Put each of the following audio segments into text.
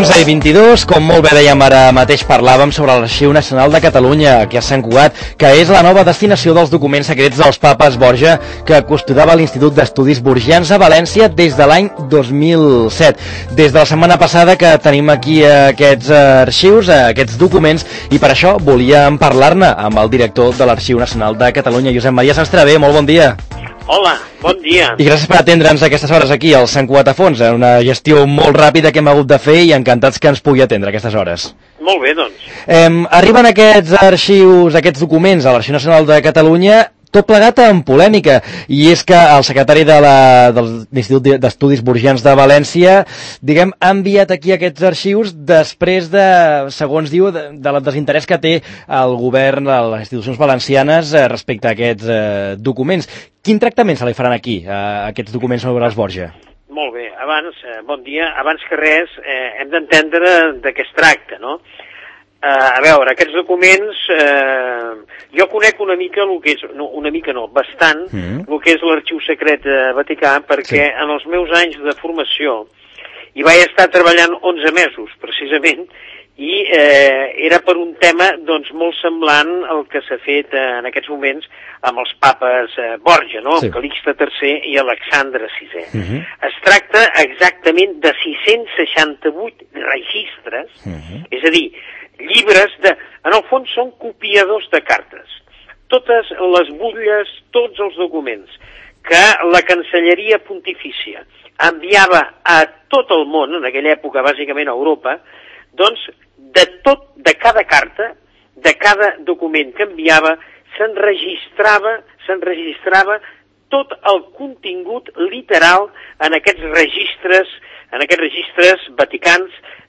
11:22, com molt bé dèiem ara mateix, parlàvem sobre l'Arxiu Nacional de Catalunya, aquí a Sant Cugat, que és la nova destinació dels documents secrets dels papes Borja, que custodiava l'Institut d'Estudis Borgians a València des de l'any 2007. Des de la setmana passada que tenim aquí aquests arxius, aquests documents, i per això volíem parlar-ne amb el director de l'Arxiu Nacional de Catalunya, Josep Maria Sanstravé. Molt bon dia. Hola, bon dia. I gràcies per atendre'ns a aquestes hores aquí, al Sant Cugat a Fons, una gestió molt ràpida que hem hagut de fer i encantats que ens pugui atendre a aquestes hores. Molt bé, doncs. Arriben aquests arxius, aquests documents a l'Arxiu Nacional de Catalunya, tot plegat amb polèmica, i és que el secretari de l'Institut d'Estudis Borgians de València, diguem, ha enviat aquí aquests arxius després de, segons diu, de desinterès que té el govern, les institucions valencianes, respecte a aquests documents. Quin tractament se li faran aquí, a aquests documents sobre els Borja? Molt bé, bon dia. Abans que res, hem d'entendre de què es tracta, no? A veure, aquests documents, jo conec una mica el que és, no, una mica no, bastant, el que és l'Arxiu Secret Vaticà, perquè en els meus anys de formació hi vaig estar treballant 11 mesos, precisament, i era per un tema doncs molt semblant al que s'ha fet en aquests moments amb els papes Borja, no? Amb Calixte III i Alexandre VI. Es tracta exactament de 668 registres, és a dir, llibres en el fons són copiadors de cartes. Totes les butlles, tots els documents que la Cancelleria Pontifícia enviava a tot el món, en aquella època bàsicament a Europa, doncs de cada carta, de cada document que enviava, s'enregistrava tot el contingut literal en aquests registres vaticans.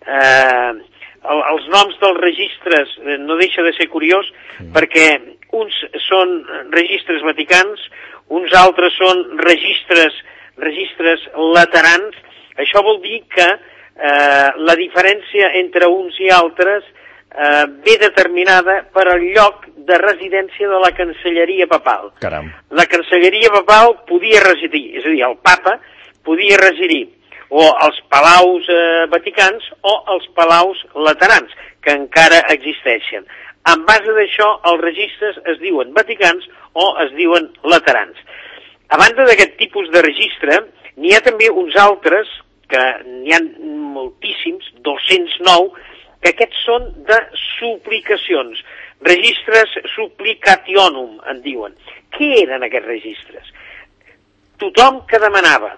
Els noms dels registres no deixa de ser curiós, perquè uns són registres vaticans, uns altres són registres laterans. Això vol dir que la diferència entre uns i altres ve determinada per el lloc de residència de la Cancelleria Papal. Caram. La Cancelleria Papal podia residir, és a dir, el papa podia residir o als palaus vaticans o als palaus laterans, que encara existeixen. En base d'això, els registres es diuen vaticans o es diuen laterans. A banda d'aquest tipus de registre, n'hi ha també uns altres, que n'hi ha moltíssims, 209, que aquests són de suplicacions, registres supplicationum, en diuen. Què eren aquests registres? Tothom que demanava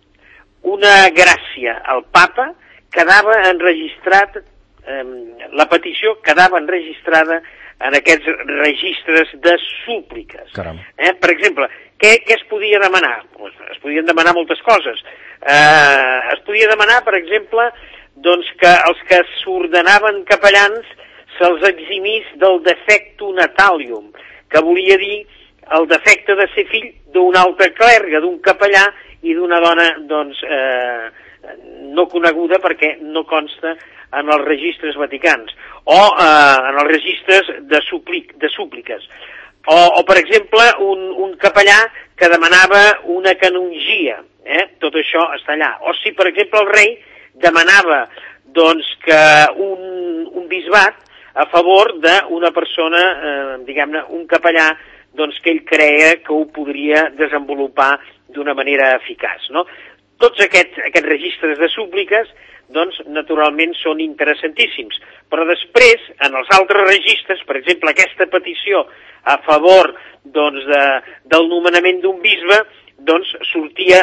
una gràcia al papa quedava enregistrat, la petició quedava enregistrada en aquests registres de súpliques. Per exemple, què es podia demanar? Pues es podien demanar moltes coses. Es podia demanar, per exemple, doncs que els que s'ordenaven capellans se'ls eximís del defectu natalium, que volia dir el defecte de ser fill d'un altre clergue, d'un capellà i d'una dona, doncs, no coneguda perquè no consta en els registres vaticans, o en els registres de súpliques. O per exemple, un capellà que demanava una canongia, tot això està allà. O si, per exemple, el rei demanava, doncs, que un bisbat a favor d'una persona, diguem-ne, un capellà, doncs, que ell creia que ho podria desenvolupar d'una manera eficaç, no? Tots aquests registres de súpliques, doncs, naturalment són interessantíssims. Però després, en els altres registres, per exemple, aquesta petició a favor, doncs, del nomenament d'un bisbe, doncs, sortia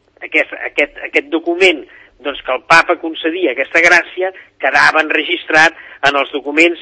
aquest document, doncs, que el papa concedia aquesta gràcia, quedava enregistrat en els documents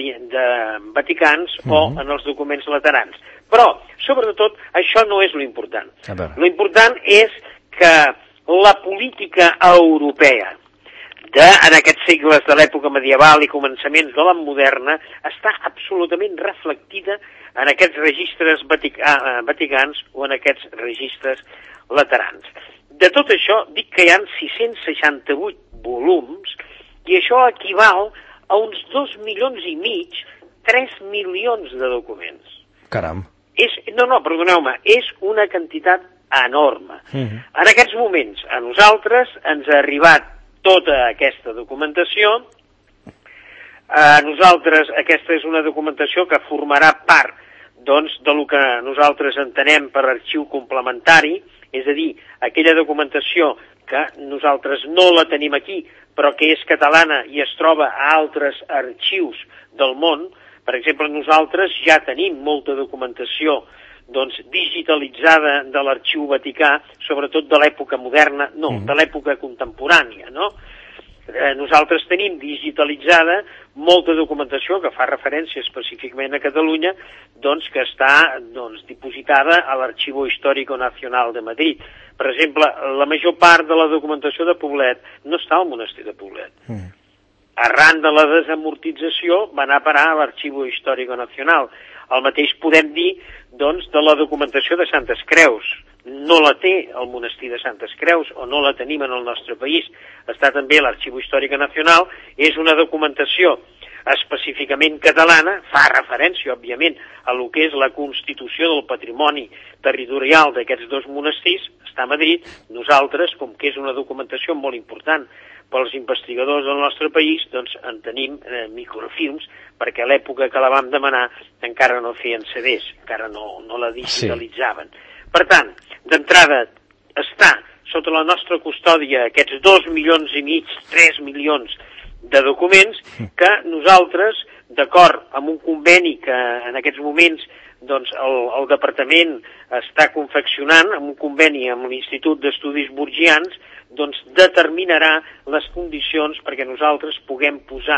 vaticans o en els documents laterans. Però, sobretot, això no és l'important. L'important és que la política europea en aquests segles de l'època medieval i començaments de la moderna està absolutament reflectida en aquests registres vaticans o en aquests registres laterans. De tot això, dic que hi ha 668 volums i això equival a uns 2,5 milions, 3 milions de documents. Caram. Perdoneu-me, és una quantitat enorme. En aquests moments, a nosaltres ens ha arribat tota aquesta documentació. Nosaltres, aquesta és una documentació que formarà part doncs, de lo que nosaltres entenem per arxiu complementari, és a dir, aquella documentació que nosaltres no la tenim aquí, però que és catalana i es troba a altres arxius del món. Per exemple, nosaltres ja tenim molta documentació doncs, digitalitzada de l'Arxiu Vaticà, sobretot de l'època moderna, de l'època contemporània, no? Nosaltres tenim digitalitzada molta documentació que fa referència específicament a Catalunya, doncs que està dipositada a l'Archivo Histórico Nacional de Madrid. Per exemple, la major part de la documentació de Poblet no està al monestir de Poblet. Arran de la desamortització va anar a parar a l'Archivo Histórico Nacional. El mateix podem dir, doncs, de la documentació de Santes Creus. No la té el monestir de Santes Creus, o no la tenim en el nostre país. Està també a l'Arxivo Històric Nacional. És una documentació específicament catalana, fa referència, òbviament, a lo que és la constitució del patrimoni territorial d'aquests dos monestirs, està a Madrid. Nosaltres, com que és una documentació molt important pels investigadors del nostre país, doncs en tenim microfilms, perquè a l'època que la vam demanar encara no feien CDs, encara no la digitalitzaven. Per tant, d'entrada, està sota la nostra custòdia aquests 2,5 milions, 3 milions de documents que nosaltres, d'acord amb un conveni que en aquests moments doncs, el Departament està confeccionant, amb un conveni amb l'Institut d'Estudis Borgians, doncs determinarà les condicions perquè nosaltres puguem posar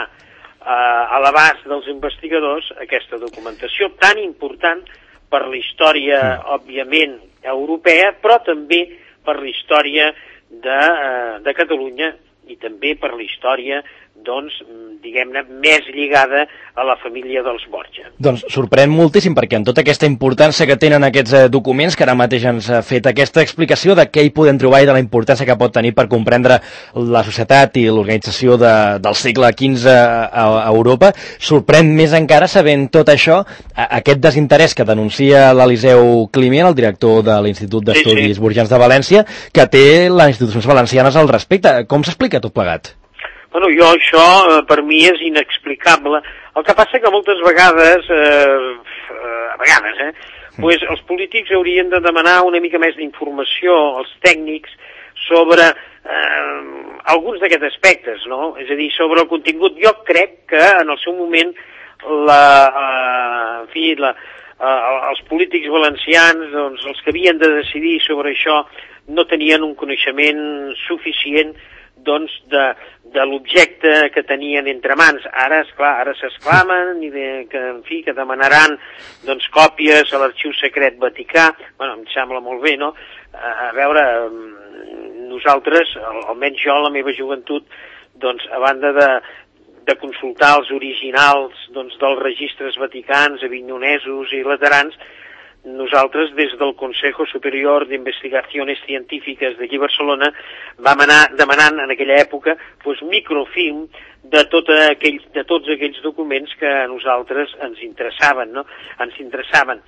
a l'abast dels investigadors aquesta documentació tan important per la història, òbviament, europea, però també per la història de Catalunya i també per la història, doncs, diguem-ne, més lligada a la família dels Borja. Doncs sorprèn moltíssim, perquè amb tota aquesta importància que tenen aquests documents, que ara mateix ens ha fet aquesta explicació de què hi podem trobar i de la importància que pot tenir per comprendre la societat i l'organització del segle XV a Europa, sorprèn més encara sabent tot això, aquest desinterès que denuncia l'Eliseu Climent, el director de l'Institut d'Estudis Borgians de València, que té les institucions valencianes al respecte. Com s'explica tot plegat? Bueno, això per mi és inexplicable. El que passa que moltes vegades, pues els polítics haurien de demanar una mica més d'informació als tècnics sobre alguns d'aquests aspectes, no? És a dir, sobre el contingut. Jo crec que en el seu moment els polítics valencians, doncs, els que havien de decidir sobre això, no tenien un coneixement suficient doncs, de l'objecte que tenien entre mans. Ara, esclar, ara s'exclamen que demanaran doncs, còpies a l'Arxiu Secret Vaticà. Bueno, em sembla molt bé, no? A veure, nosaltres, almenys jo, a la meva joventut, doncs, a banda de consultar els originals doncs, dels registres vaticans, avinyonesos i laterans, nosaltres, des del Consejo Superior d'Investigaciones Científiques d'aquí a Barcelona, vam anar demanant en aquella època doncs, microfilm de tots aquells documents que a nosaltres ens interessaven, no? Ens interessaven.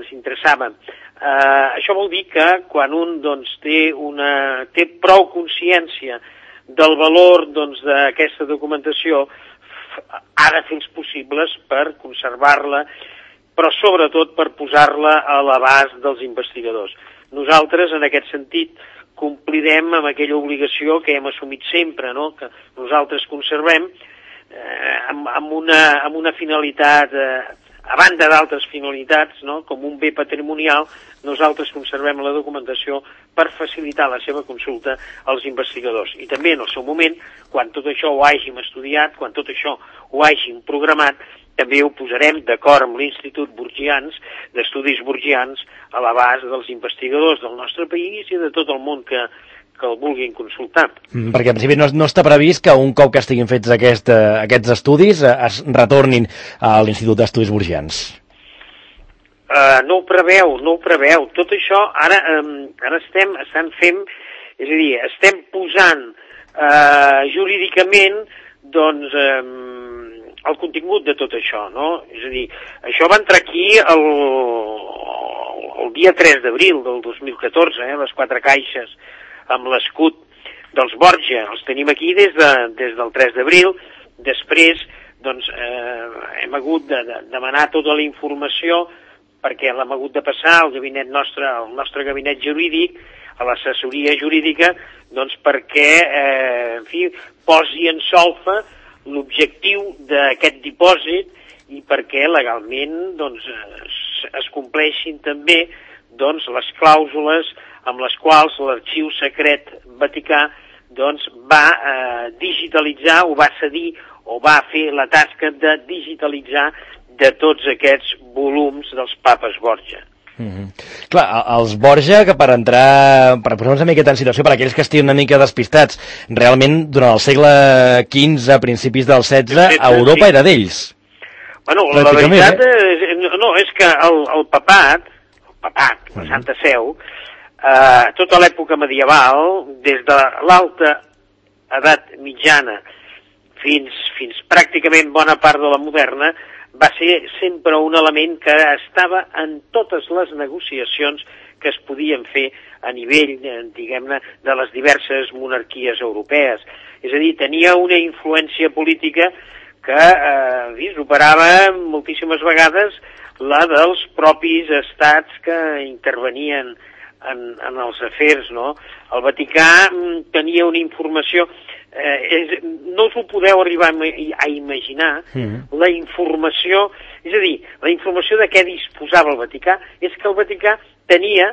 Això vol dir que quan un doncs, té prou consciència del valor doncs, d'aquesta documentació, ha de fer els possibles per conservar-la, però sobretot per posar-la a l'abast dels investigadors. Nosaltres, en aquest sentit, complirem amb aquella obligació que hem assumit sempre, no? Que nosaltres conservem amb una finalitat, a banda d'altres finalitats, no? Com un bé patrimonial, nosaltres conservem la documentació per facilitar la seva consulta als investigadors. I també en el seu moment, quan tot això ho hàgim estudiat, quan tot això ho hàgim programat, també ho posarem d'acord amb l'Institut Borgians, d'Estudis Borgians, a l'abast dels investigadors del nostre país i de tot el món que el vulguin consultar. Perquè en principi no està previst que un cop que estiguin fets aquests estudis es retornin a l'Institut d'Estudis Borgians. No ho preveu. Tot això ara estan fent, és a dir, estem posant jurídicament, doncs, el contingut de tot això, no? És a dir, això va entrar aquí el dia 3 d'abril del 2014, les 4 caixes amb l'escut dels Borja els tenim aquí des del 3 d'abril, després doncs, hem hagut de demanar tota la informació perquè l'hem hagut de passar al gabinet al nostre gabinet jurídic, a l'assessoria jurídica, doncs perquè, en fi, posi en solfa l'objectiu d'aquest dipòsit i perquè legalment doncs, es compleixin també doncs, les clàusules amb les quals l'Arxiu Secret Vaticà doncs, va digitalitzar o va cedir o va fer la tasca de digitalitzar de tots aquests volums dels papes Borja. Clar, els Borja, que per posar-nos una miqueta en situació, per aquells que estiguin una mica despistats, realment, durant el segle XV, a principis del XVI, Europa era d'ells. Bueno, la veritat és que el papat, la Santa Seu, tota l'època medieval, des de l'alta edat mitjana fins pràcticament bona part de la moderna, va ser sempre un element que estava en totes les negociacions que es podien fer a nivell, diguem-ne, de les diverses monarquies europees. És a dir, tenia una influència política que superava moltíssimes vegades la dels propis estats que intervenien en els afers, no? El Vaticà tenia una informació... no us ho podeu arribar a imaginar, la informació, és a dir, la informació de què disposava el Vaticà, és que el Vaticà tenia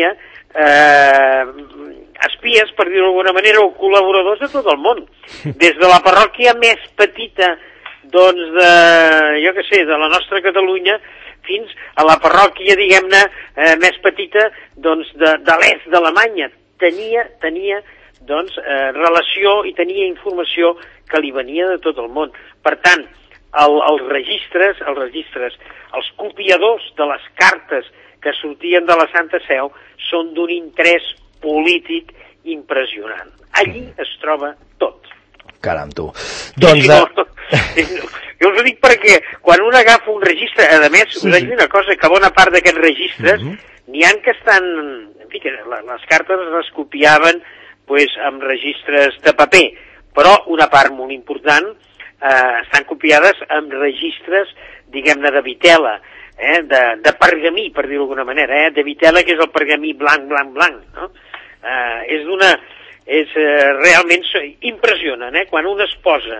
espies, per dir-ho d'alguna manera, o col·laboradors de tot el món. Des de la parròquia més petita, doncs, de la nostra Catalunya, fins a la parròquia, diguem-ne, més petita, doncs, de l'est d'Alemanya. Tenia doncs, relació i tenia informació que li venia de tot el món. Per tant, els registres, els copiadors de les cartes que sortien de la Santa Seu són d'un interès polític impressionant. Allí es troba tot. Caram, tu. Doncs... Jo us ho dic perquè quan un agafa un registre, a més, us he dit una cosa, que bona part d'aquests registres n'hi ha que estan... En fi, que les cartes les copiaven amb registres de paper, però una part molt important estan copiades amb registres, diguem-ne, de vitela, de pergamí, per dir-ho d'alguna manera, de vitela, que és el pergamí blanc, no? És realment impressionant, quan un es posa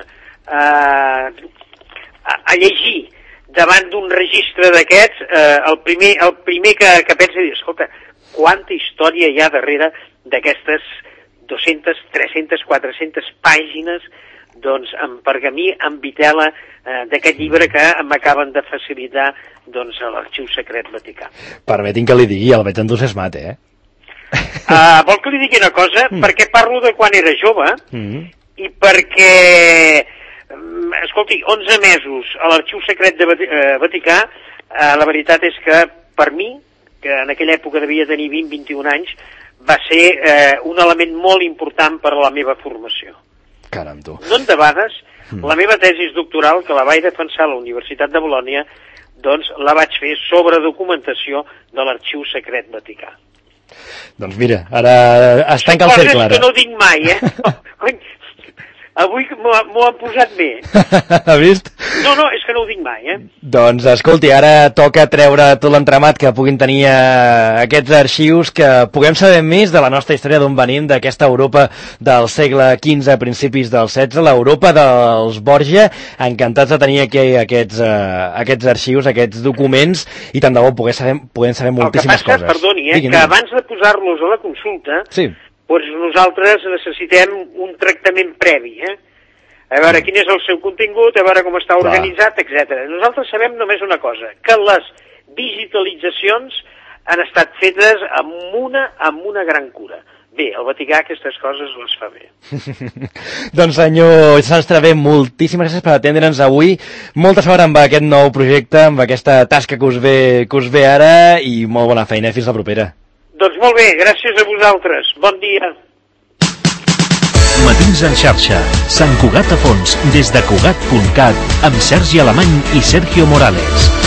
a llegir davant d'un registre d'aquests, el primer que pensa és, escolta, quanta història hi ha darrere d'aquestes 200, 300, 400 pàgines doncs, en pergamí, en vitela, d'aquest llibre que m'acaben de facilitar doncs, a l'Arxiu Secret Vaticà. Permetin que li digui, el veig entusiasmat, Vol que li digui una cosa? Perquè parlo de quan era jove i perquè, escolti, 11 mesos a l'Arxiu Secret de Vaticà, la veritat és que per mi, que en aquella època devia tenir 20-21 anys, va ser un element molt important per a la meva formació. Caram, tu. No endebades, la meva tesis doctoral, que la vaig defensar a la Universitat de Bolònia, doncs la vaig fer sobre documentació de l'Arxiu Secret Vaticà. Doncs mira, ara es tanca el cercle, ara. Coses que no dic mai, Avui m'ho han posat bé. Ha vist? No, és que no ho dic mai, Doncs, escolti, ara toca treure tot l'entramat que puguin tenir aquests arxius, que puguem saber més de la nostra història, d'on venim, d'aquesta Europa del segle XV a principis del XVI, l'Europa dels Borja. Encantats de tenir aquí aquests arxius, aquests documents, i tant de bo puguem saber moltíssimes coses. El que passa, perdoni, que abans de posar-los a la consulta... Sí. Doncs nosaltres necessitem un tractament previ, a veure quin és el seu contingut, a veure com està organitzat, etc. Nosaltres sabem només una cosa, que les digitalitzacions han estat fetes amb una gran cura. Bé, el Vaticà aquestes coses les fa bé. Doncs senyor Sastre, moltíssimes gràcies per atendre'ns avui. Molta sort amb aquest nou projecte, amb aquesta tasca que us ve ara, i molt bona feina. Fins la propera. Doncs molt bé, gràcies a vosaltres. Bon dia. Matins en xarxa. Sant Cugat a fons, des de Cugat.cat, amb Sergi Alemany i Sergio Morales.